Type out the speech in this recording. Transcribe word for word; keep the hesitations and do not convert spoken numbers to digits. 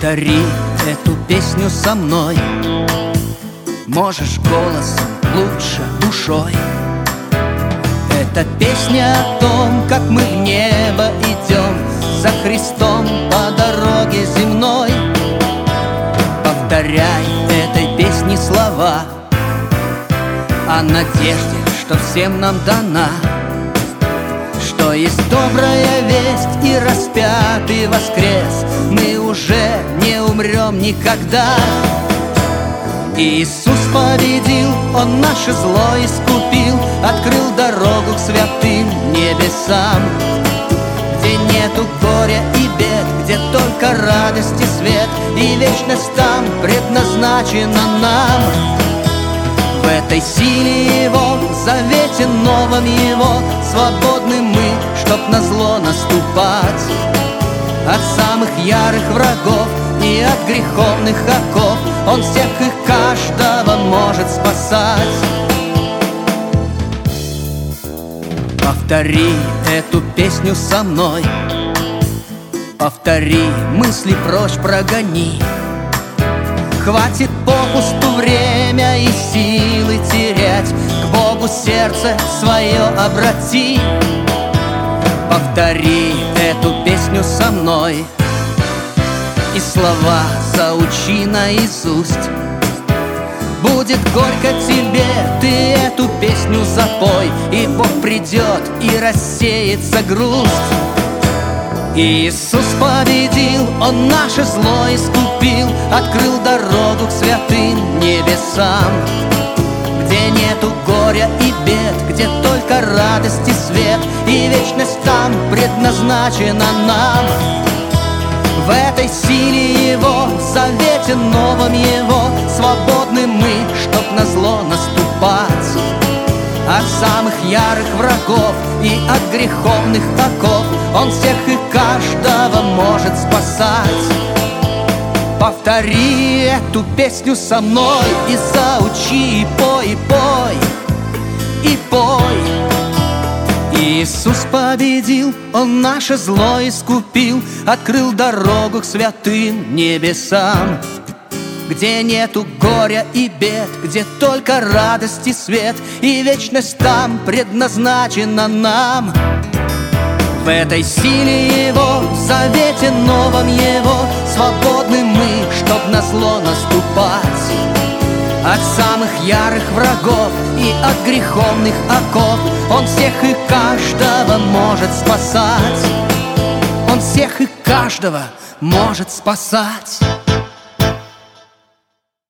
Повтори эту песню со мной. Можешь голосом, лучше душой. Это песня о том, как мы в небо идем за Христом по дороге земной. Повторяй этой песне слова о надежде, что всем нам дана, что есть добрая весть и распятый воскрес. Мы уже не умрем никогда. Иисус победил, Он наше зло искупил, открыл дорогу к святым небесам, где нету горя и бед, где только радость и свет, и вечность там предназначена нам. В этой силе Его, в завете новом Его, свободны мы, чтоб на зло наступать. От самых ярых врагов и от греховных оков Он всех и каждого может спасать. Повтори эту песню со мной. Повтори, мысли прочь прогони. Хватит попусту время и силы терять, к Богу сердце свое обрати. Повтори эту песню со мной и слова заучи наизусть. Будет горько тебе, ты эту песню запой, и Бог придет и рассеется грусть. Иисус победил, Он наше зло искупил, открыл дорогу к святым небесам, где нету горя и бед, где только радость и свет, и вечность там предназначена нам. В этой силе Его, в завете новом Его, свободны мы, чтоб на зло наступать. От самых ярых врагов и от греховных оков Он всех и каждого может спасать. Повтори эту песню со мной и заучи, и пой, и пой, и пой. Иисус победил, Он наше зло искупил, открыл дорогу к святым небесам, где нету горя и бед, где только радость и свет, и вечность там предназначена нам. В этой силе Его, в завете новом Его, свободны мы, чтоб на зло наступать. От самых ярых врагов и от греховных оков Он всех и каждого может спасать. Он всех и каждого может спасать.